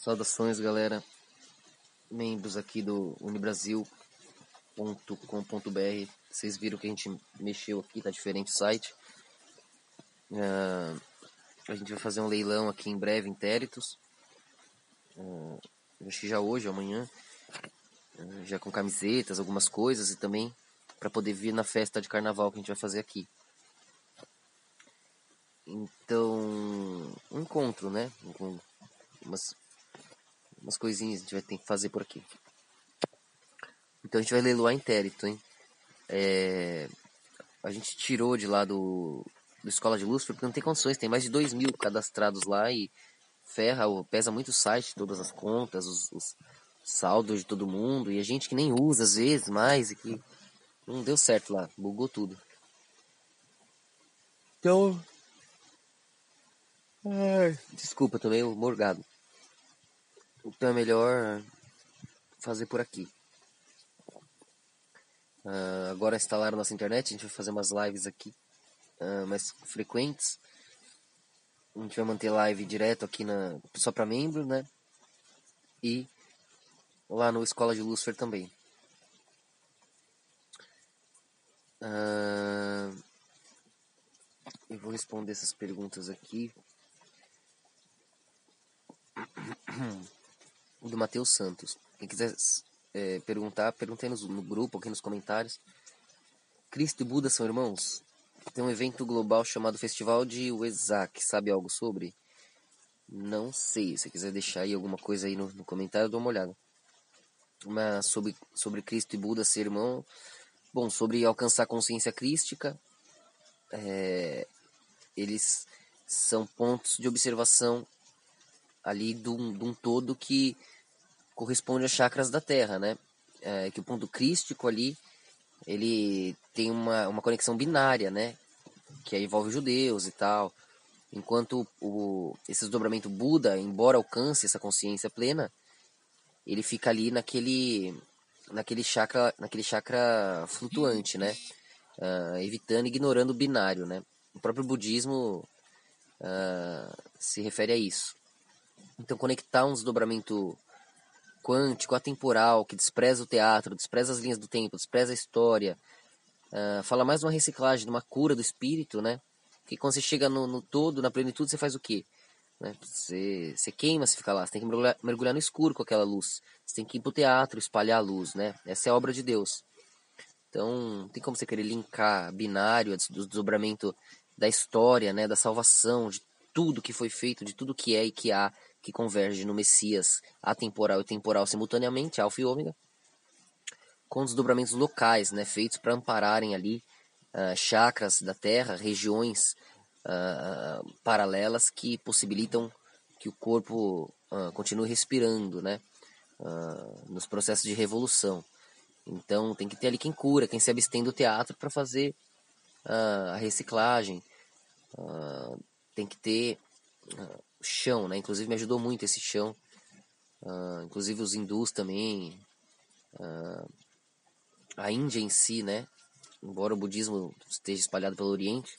Saudações, galera, membros aqui do unibrasil.com.br. Vocês viram que a gente mexeu aqui, tá diferente o site. A gente vai fazer um leilão aqui em breve, Interitos. Acho que já hoje, amanhã, já com camisetas, algumas coisas, e também para poder vir na festa de carnaval que a gente vai fazer aqui. Então, um encontro, né? Com umas coisinhas a gente vai ter que fazer por aqui. Então a gente vai leiloar Intérito, hein? A gente tirou de lá do Escola de Lúcifer, porque não tem condições, tem mais de 2.000 cadastrados lá e pesa muito o site, todas as contas, os saldos de todo mundo, e a gente que nem usa às vezes mais, e que não deu certo lá, bugou tudo. Então, desculpa, tô meio morgado. Então é melhor fazer por aqui. Agora instalaram nossa internet, a gente vai fazer umas lives aqui mais frequentes. A gente vai manter live direto aqui só para membro, né? E lá no Escola de Lúcifer também. Eu vou responder essas perguntas aqui. Do Matheus Santos. Quem quiser perguntar, perguntei no grupo, aqui nos comentários. Cristo e Buda são irmãos? Tem um evento global chamado Festival de Wesak. Sabe algo sobre? Não sei. Se quiser deixar aí alguma coisa aí no comentário, eu dou uma olhada. Mas sobre Cristo e Buda ser irmão. Bom, sobre alcançar a consciência crística, eles são pontos de observação ali de um todo que corresponde às chakras da Terra, né? Que o ponto crístico ali, ele tem uma conexão binária, né? Que envolve os judeus e tal. Enquanto esse desdobramento Buda, embora alcance essa consciência plena, ele fica ali naquele chakra flutuante, né? Evitando, ignorando o binário, né? O próprio budismo se refere a isso. Então, conectar um desdobramento quântico, atemporal, que despreza o teatro, despreza as linhas do tempo, despreza a história, fala mais de uma reciclagem, de uma cura do espírito, né? Porque quando você chega no todo, na plenitude, você faz o quê? Né? Você queima se ficar lá, você tem que mergulhar no escuro com aquela luz. Você tem que ir pro teatro, espalhar a luz, né? Essa é a obra de Deus. Então, não tem como você querer linkar binário, do desdobramento da história, né? Da salvação, de tudo que foi feito, de tudo que é e que há, que converge no Messias atemporal e temporal simultaneamente, Alfa e Ômega, com desdobramentos locais, né? Feitos para ampararem ali chakras da Terra, regiões paralelas que possibilitam que o corpo continue respirando, né? Nos processos de revolução. Então tem que ter ali quem cura, quem se abstém do teatro para fazer a reciclagem. Tem que ter chão, né? Inclusive me ajudou muito esse chão. Inclusive os hindus também. A Índia em si, né? Embora o budismo esteja espalhado pelo Oriente,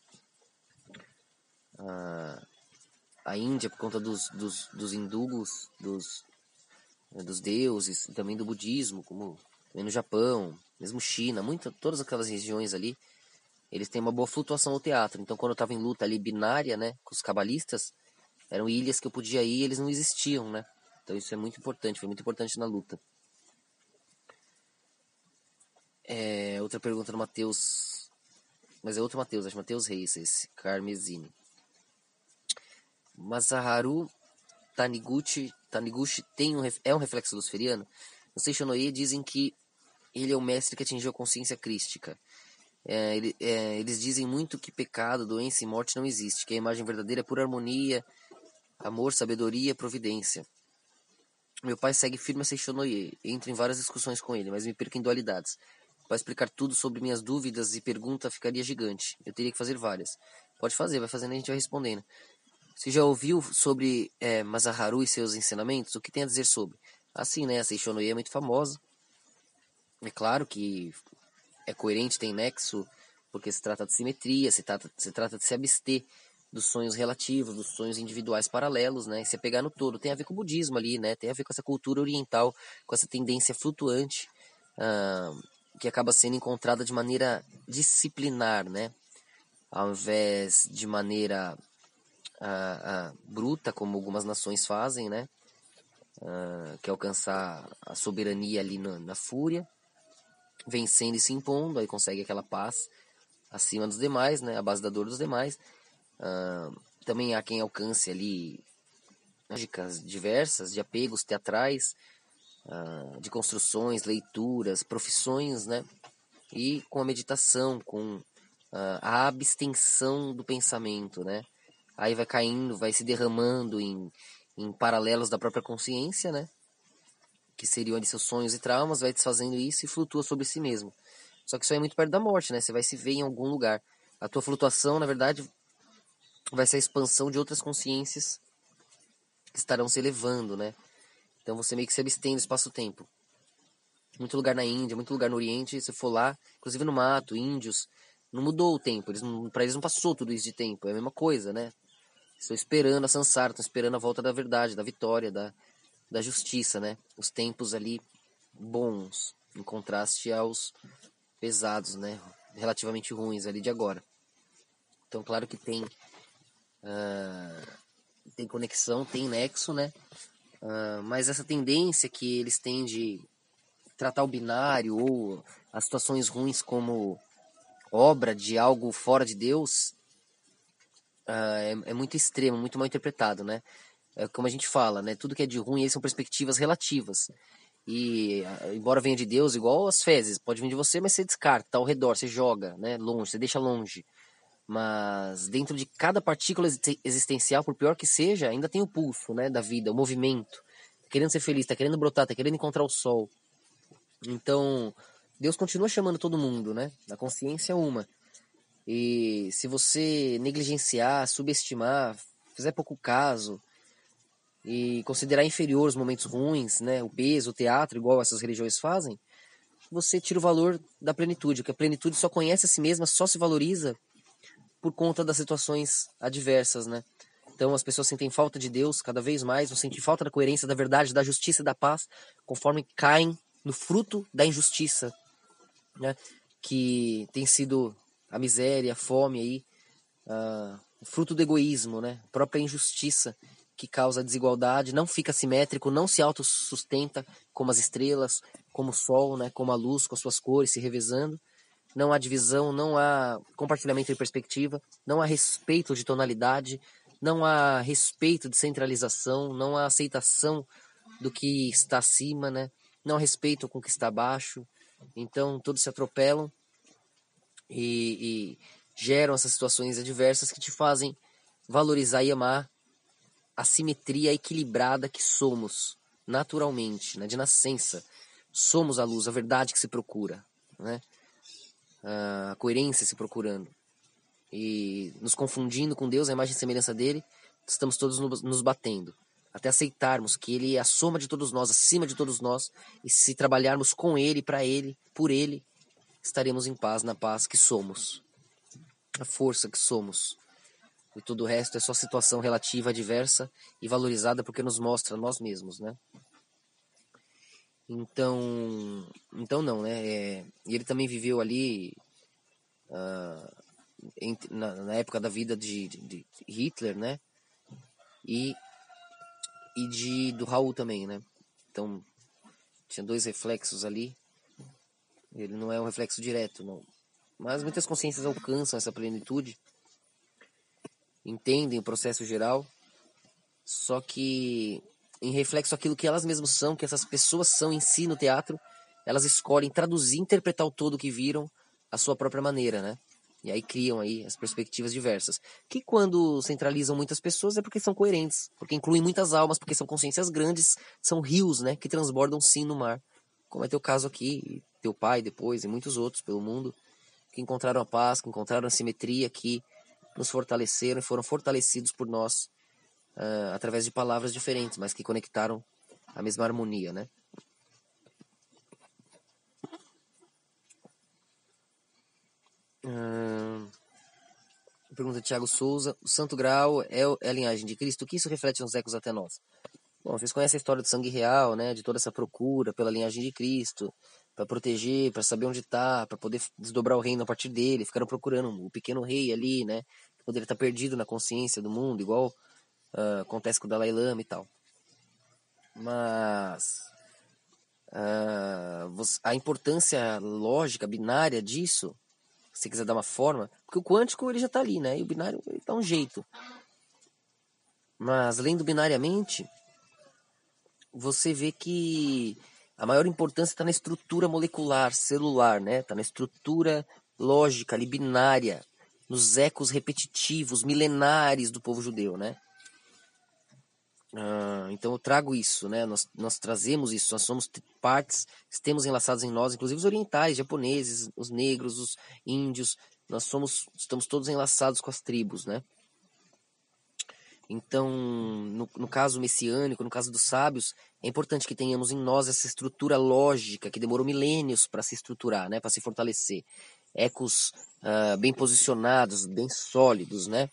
a Índia, por conta dos hindus, dos deuses, e também do budismo, como também no Japão, mesmo China, todas aquelas regiões ali, eles têm uma boa flutuação no teatro. Então, quando eu estava em luta ali binária, né, com os cabalistas, eram ilhas que eu podia ir e eles não existiam, né? Então isso é muito importante, foi muito importante na luta. Outra pergunta do Matheus, mas é outro Matheus, acho Matheus Reis, esse, Carmesini. Masaharu Taniguchi é um reflexo luciferiano? No Seishonoye dizem que ele é o mestre que atingiu a consciência crística. Eles dizem muito que pecado, doença e morte não existe, que a imagem verdadeira é pura harmonia, amor, sabedoria, providência. Meu pai segue firme a Seishonoye, entro em várias discussões com ele, mas me perco em dualidades. Para explicar tudo sobre minhas dúvidas e pergunta ficaria gigante. Eu teria que fazer várias. Pode fazer, vai fazendo e a gente vai respondendo. Você já ouviu sobre Masaharu e seus ensinamentos? O que tem a dizer sobre? Assim, né? A Seishonoye é muito famosa. É claro que é coerente, tem nexo, porque se trata de simetria, se trata de se abster dos sonhos relativos, dos sonhos individuais paralelos, né? E se apegar no todo. Tem a ver com o budismo ali, né? Tem a ver com essa cultura oriental, com essa tendência flutuante, que acaba sendo encontrada de maneira disciplinar, né? Ao invés de maneira bruta, como algumas nações fazem, né? Que é alcançar a soberania ali na fúria, vencendo e se impondo, aí consegue aquela paz acima dos demais, né? A base da dor dos demais. Também há quem alcance ali lógicas diversas de apegos teatrais, de construções, leituras, profissões, né? E com a meditação, com a abstenção do pensamento, né? Aí vai caindo, vai se derramando em paralelos da própria consciência, né? Que seriam ali seus sonhos e traumas, vai desfazendo isso e flutua sobre si mesmo. Só que isso aí é muito perto da morte, né? Você vai se ver em algum lugar. A tua flutuação, na verdade, vai ser a expansão de outras consciências que estarão se elevando, né? Então você meio que se abstém do espaço-tempo. Muito lugar na Índia, muito lugar no Oriente, se for lá, inclusive no mato, índios, não mudou o tempo, para eles não passou tudo isso de tempo, é a mesma coisa, né? Estão esperando a Sansara, estão esperando a volta da verdade, da vitória, da justiça, né? Os tempos ali bons, em contraste aos pesados, né? Relativamente ruins ali de agora. Então, claro que tem conexão, tem nexo, né? Mas essa tendência que eles têm de tratar o binário ou as situações ruins como obra de algo fora de Deus é muito extremo, muito mal interpretado, né? Como a gente fala, né? Tudo que é de ruim aí são perspectivas relativas. E embora venha de Deus, igual as fezes, pode vir de você, mas você descarta, tá ao redor, você joga, né? Longe, você deixa longe. Mas dentro de cada partícula existencial, por pior que seja, ainda tem o pulso, né, da vida, o movimento. Tá querendo ser feliz, tá querendo brotar, tá querendo encontrar o sol. Então, Deus continua chamando todo mundo, né? A consciência é uma. E se você negligenciar, subestimar, fizer pouco caso e considerar inferior os momentos ruins, né, o peso, o teatro, igual essas religiões fazem, você tira o valor da plenitude, porque a plenitude só conhece a si mesma, só se valoriza por conta das situações adversas, né? Então as pessoas sentem falta de Deus cada vez mais, vão sentir falta da coerência, da verdade, da justiça e da paz, conforme caem no fruto da injustiça, né? Que tem sido a miséria, a fome aí, o fruto do egoísmo, né? A própria injustiça que causa a desigualdade, não fica simétrico, não se autossustenta como as estrelas, como o sol, né? Como a luz, com as suas cores se revezando. Não há divisão, não há compartilhamento de perspectiva, não há respeito de tonalidade, não há respeito de centralização, não há aceitação do que está acima, né? Não há respeito com o que está abaixo. Então todos se atropelam e geram essas situações adversas que te fazem valorizar e amar a simetria equilibrada que somos naturalmente, né? De nascença. Somos a luz, a verdade que se procura, né? A coerência se procurando e nos confundindo com Deus, a imagem e semelhança dele, estamos todos nos batendo, até aceitarmos que ele é a soma de todos nós, acima de todos nós, e se trabalharmos com ele, para ele, por ele, estaremos em paz, na paz que somos, a força que somos. E todo o resto é só situação relativa, adversa e valorizada porque nos mostra nós mesmos, né? Então não, né? E ele também viveu ali na época da vida de Hitler, né? E do Raul também, né? Então tinha dois reflexos ali. Ele não é um reflexo direto, não. Mas muitas consciências alcançam essa plenitude, entendem o processo geral, só que em reflexo aquilo que elas mesmas são, que essas pessoas são em si no teatro, elas escolhem traduzir, interpretar o todo que viram à sua própria maneira, né? E aí criam aí as perspectivas diversas. Que quando centralizam muitas pessoas é porque são coerentes, porque incluem muitas almas, porque são consciências grandes, são rios, né, que transbordam sim no mar. Como é teu caso aqui, teu pai depois e muitos outros pelo mundo, que encontraram a paz, que encontraram a simetria, que nos fortaleceram e foram fortalecidos por nós através de palavras diferentes, mas que conectaram a mesma harmonia, né? Pergunta de Thiago Souza. O Santo Graal é a linhagem de Cristo? O que isso reflete nos ecos até nós? Bom, vocês conhecem a história do sangue real, né? De toda essa procura pela linhagem de Cristo, para proteger, para saber onde está, para poder desdobrar o reino a partir dele. Ficaram procurando o pequeno rei ali, né? Que poderia estar perdido na consciência do mundo, igual acontece com o Dalai Lama e tal. Mas a importância lógica, binária disso, se você quiser dar uma forma, porque o quântico ele já está ali, né? E o binário ele dá um jeito. Mas lendo binariamente, você vê que a maior importância está na estrutura molecular, celular, né? Está na estrutura lógica, ali, binária, nos ecos repetitivos, milenares do povo judeu, né? Então eu trago isso, né? Nós trazemos isso, nós somos partes, temos enlaçados em nós, inclusive os orientais, japoneses, os negros, os índios, estamos todos enlaçados com as tribos, né? Então, no caso messiânico, no caso dos sábios, é importante que tenhamos em nós essa estrutura lógica que demorou milênios para se estruturar, né? Para se fortalecer. Ecos bem posicionados, bem sólidos, né?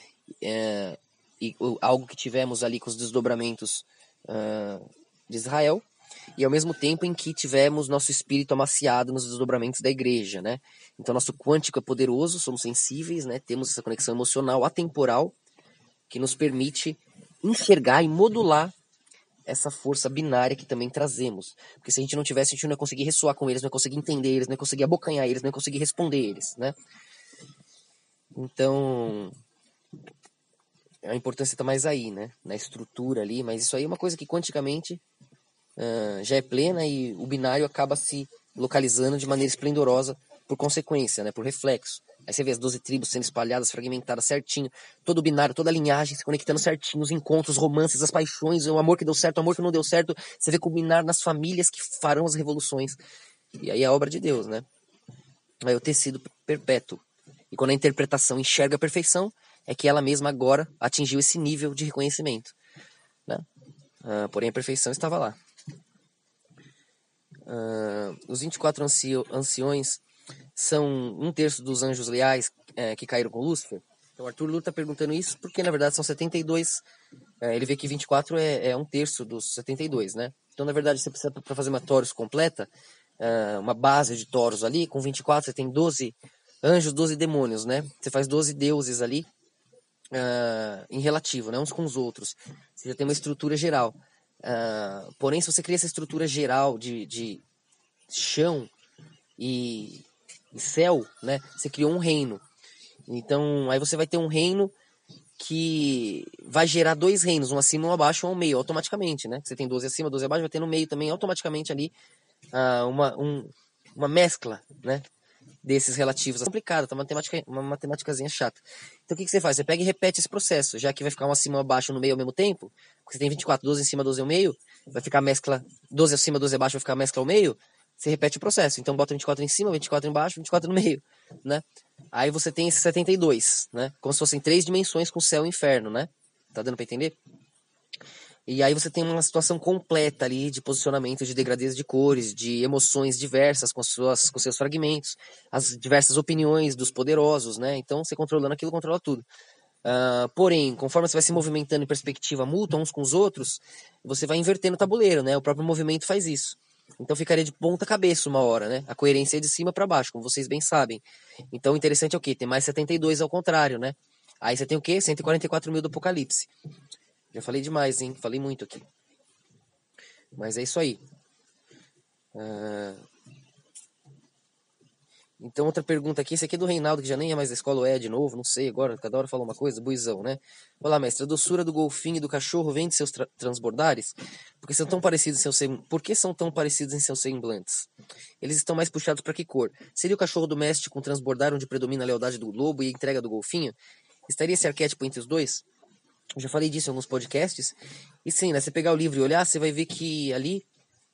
E algo que tivemos ali com os desdobramentos de Israel, e ao mesmo tempo em que tivemos nosso espírito amaciado nos desdobramentos da igreja, né? Então nosso quântico é poderoso, somos sensíveis, né? Temos essa conexão emocional atemporal que nos permite enxergar e modular essa força binária que também trazemos. Porque se a gente não tivesse, a gente não ia conseguir ressoar com eles, não ia conseguir entender eles, não ia conseguir abocanhar eles, não ia conseguir responder eles, né? Então, a importância está mais aí, né? Na estrutura ali, mas isso aí é uma coisa que quanticamente já é plena e o binário acaba se localizando de maneira esplendorosa por consequência, né? Por reflexo. Aí você vê as 12 tribos sendo espalhadas, fragmentadas certinho, todo o binário, toda a linhagem se conectando certinho, os encontros, os romances, as paixões, o amor que deu certo, o amor que não deu certo. Você vê culminar nas famílias que farão as revoluções. E aí é a obra de Deus, né? Aí o tecido perpétuo. E quando a interpretação enxerga a perfeição, é que ela mesma agora atingiu esse nível de reconhecimento, né? Porém a perfeição estava lá. Os 24 anciões são um terço dos anjos leais que caíram com Lúcifer. Então Arthur Lula está perguntando isso porque na verdade são 72. Ele vê que 24 é um terço dos 72, né? Então na verdade você precisa, para fazer uma Taurus completa, uma base de Taurus ali, com 24 você tem 12 anjos, 12 demônios, né? Você faz 12 deuses ali em relativo, né? Uns com os outros. Você já tem uma estrutura geral. Porém, se você cria essa estrutura geral de chão e céu, né? Você criou um reino. Então, aí você vai ter um reino que vai gerar dois reinos, um acima e um abaixo, ou um meio, automaticamente, né? Você tem 12 acima, 12 abaixo, vai ter no meio também, automaticamente ali, uma mescla, né? Desses relativos. É complicado, tá uma matemáticazinha chata. Então, o que você faz? Você pega e repete esse processo, já que vai ficar um acima e um abaixo no meio ao mesmo tempo, porque você tem 24, 12 em cima, 12 ao meio, vai ficar a mescla 12 acima, 12 abaixo, vai ficar a mescla ao meio, você repete o processo. Então, bota 24 em cima, 24 embaixo, 24 no meio, né? Aí você tem esses 72, né? Como se fossem 3 dimensões com céu e inferno, né? Tá dando pra entender? E aí você tem uma situação completa ali de posicionamento, de degradês de cores, de emoções diversas com seus fragmentos, as diversas opiniões dos poderosos, né? Então, você controlando aquilo, controla tudo. Porém, conforme você vai se movimentando em perspectiva mútua uns com os outros, você vai invertendo o tabuleiro, né? O próprio movimento faz isso. Então ficaria de ponta cabeça uma hora, né? A coerência é de cima para baixo, como vocês bem sabem. Então o interessante é o quê? Tem mais 72 ao contrário, né? Aí você tem o quê? 144 mil do Apocalipse. Já falei demais, hein? Falei muito aqui. Mas é isso aí. Então, outra pergunta aqui. Esse aqui é do Reinaldo, que já nem é mais da escola, ou é de novo, não sei agora. Cada hora fala uma coisa, buizão, né? Olá, mestre. A doçura do golfinho e do cachorro vem de seus transbordares? Porque são tão parecidos em seus Por que são tão parecidos em seus semblantes? Eles estão mais puxados para que cor? Seria o cachorro doméstico com transbordar onde predomina a lealdade do lobo e a entrega do golfinho? Estaria esse arquétipo entre os dois? Eu já falei disso em alguns podcasts. E sim, né? Você pegar o livro e olhar, você vai ver que ali,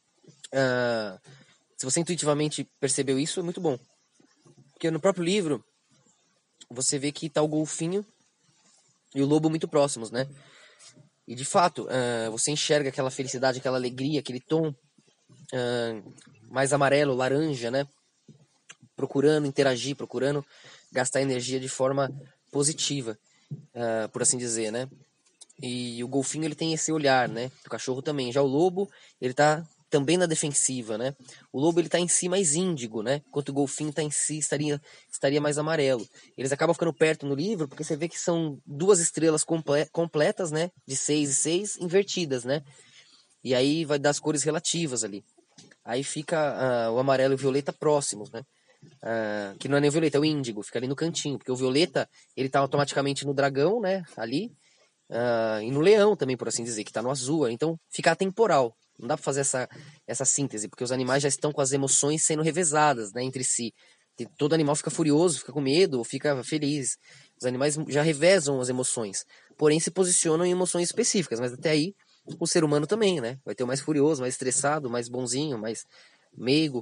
se você intuitivamente percebeu isso, é muito bom. Porque no próprio livro, você vê que tá o golfinho e o lobo muito próximos, né? E de fato, você enxerga aquela felicidade, aquela alegria, aquele tom mais amarelo, laranja, né? Procurando interagir, procurando gastar energia de forma positiva, por assim dizer, né? E o golfinho, ele tem esse olhar, né? O cachorro também. Já o lobo, ele tá também na defensiva, né? O lobo, ele tá em si mais índigo, né? Enquanto o golfinho tá em si, estaria mais amarelo. Eles acabam ficando perto no livro, porque você vê que são duas estrelas completas, né? De 6 e 6, invertidas, né? E aí vai dar as cores relativas ali. Aí fica o amarelo e o violeta próximos, né? Que não é nem o violeta, é o índigo, fica ali no cantinho. Porque o violeta, ele tá automaticamente no dragão, né? Ali. E no leão também, por assim dizer, que tá no azul. Então fica atemporal. Não dá pra fazer essa síntese, porque os animais já estão com as emoções sendo revezadas, né, entre si. Todo animal fica furioso, fica com medo, fica feliz. Os animais já revezam as emoções, porém se posicionam em emoções específicas. Mas até aí, o ser humano também, né? Vai ter o mais furioso, mais estressado, mais bonzinho, mais meigo.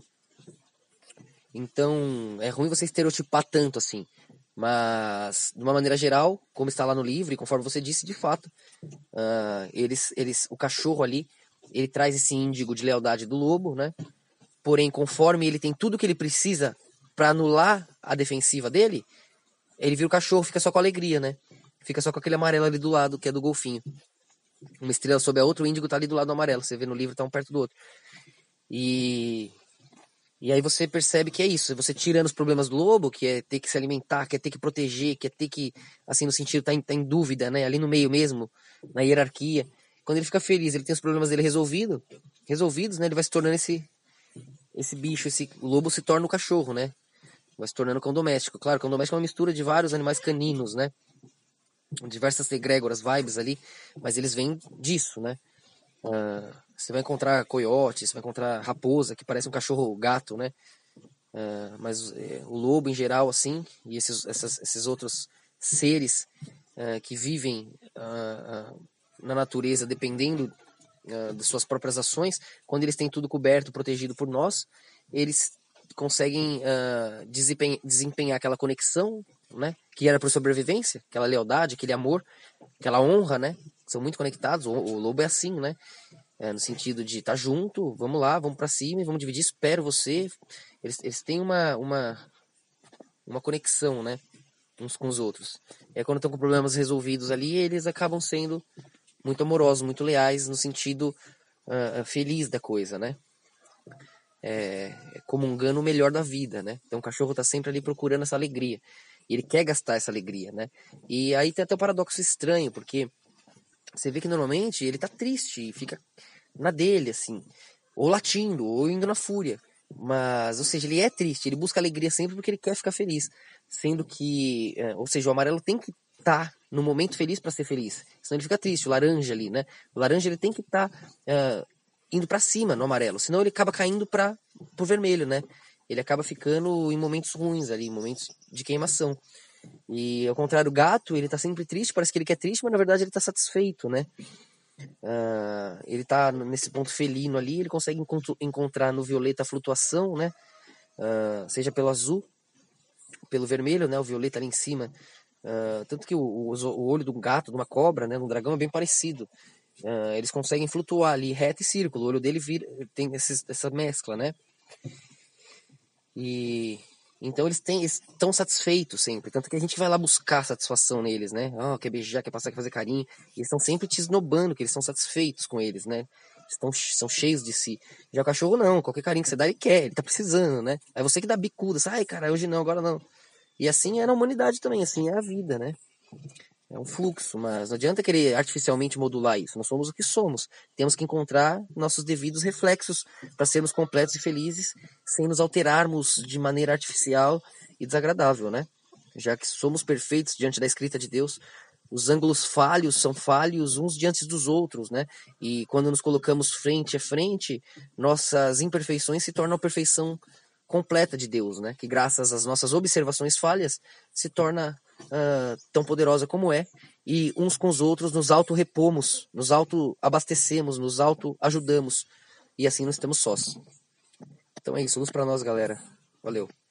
Então, é ruim você estereotipar tanto assim. Mas, de uma maneira geral, como está lá no livro, e conforme você disse, de fato, o cachorro ali, ele traz esse índigo de lealdade do lobo, né? Porém, conforme ele tem tudo que ele precisa para anular a defensiva dele, ele vira o cachorro, fica só com alegria, né? Fica só com aquele amarelo ali do lado, que é do golfinho. Uma estrela sob a outra, o índigo tá ali do lado do amarelo. Você vê no livro, tá um perto do outro. E aí você percebe que é isso. Você tirando os problemas do lobo, que é ter que se alimentar, que é ter que proteger, que é ter que, assim, no sentido, tá em dúvida, né? Ali no meio mesmo, na hierarquia. Quando ele fica feliz, ele tem os problemas dele resolvidos, né? Ele vai se tornando esse bicho, o lobo se torna o cachorro, né? Vai se tornando cão doméstico. Claro, cão doméstico é uma mistura de vários animais caninos, né? Diversas egrégoras, vibes ali, mas eles vêm disso, né? Você vai encontrar coiote, você vai encontrar raposa, que parece um cachorro gato, né? Mas o lobo em geral, assim, e esses outros seres que vivem na natureza, dependendo das suas próprias ações, quando eles têm tudo coberto, protegido por nós, eles conseguem desempenhar aquela conexão, né? Que era por sobrevivência, aquela lealdade, aquele amor, aquela honra, né? São muito conectados. O lobo é assim, né? No sentido de estar junto, vamos lá, vamos para cima e vamos dividir, espero você. Eles têm uma conexão, né, uns com os outros. E aí, quando estão com problemas resolvidos ali, eles acabam sendo muito amorosos, muito leais, no sentido feliz da coisa, né? Comungando o melhor da vida, né? Então o cachorro está sempre ali procurando essa alegria. E ele quer gastar essa alegria, né? E aí tem até um paradoxo estranho, porque você vê que normalmente ele tá triste e fica na dele, assim, ou latindo, ou indo na fúria. Mas, ou seja, ele é triste, ele busca alegria sempre porque ele quer ficar feliz. Sendo que, ou seja, o amarelo tem que estar no momento feliz para ser feliz. Senão ele fica triste, o laranja ali, né? O laranja ele tem que estar indo para cima no amarelo, senão ele acaba caindo pro vermelho, né? Ele acaba ficando em momentos ruins ali, momentos de queimação. E ao contrário, o gato, ele tá sempre triste, parece que ele quer triste, mas na verdade ele tá satisfeito, né? Ele tá nesse ponto felino ali, ele consegue encontrar no violeta a flutuação, né? Seja pelo azul, pelo vermelho, né? O violeta ali em cima. Tanto que o olho de um gato, de uma cobra, né? De um dragão é bem parecido. Eles conseguem flutuar ali, reto e círculo. O olho dele tem essa mescla, né? E então eles estão satisfeitos sempre. Tanto que a gente vai lá buscar satisfação neles, né? Quer beijar, quer passar, quer fazer carinho. E eles estão sempre te esnobando, que eles estão satisfeitos com eles, né? São cheios de si. Já o cachorro não, qualquer carinho que você dá, ele quer, ele tá precisando, né? Aí você que dá bicuda, ai cara, hoje não, agora não. E assim é na humanidade também, assim é a vida, né? É um fluxo, mas não adianta querer artificialmente modular isso. Nós somos o que somos. Temos que encontrar nossos devidos reflexos para sermos completos e felizes, sem nos alterarmos de maneira artificial e desagradável, né? Já que somos perfeitos diante da escrita de Deus, os ângulos falhos são falhos uns diante dos outros, né? E quando nos colocamos frente a frente, nossas imperfeições se tornam a perfeição completa de Deus, né? Que graças às nossas observações falhas se torna tão poderosa como é, e uns com os outros nos auto-repomos, nos auto-abastecemos, nos auto-ajudamos, e assim não estamos sós. Então é isso, luz para nós, galera. Valeu.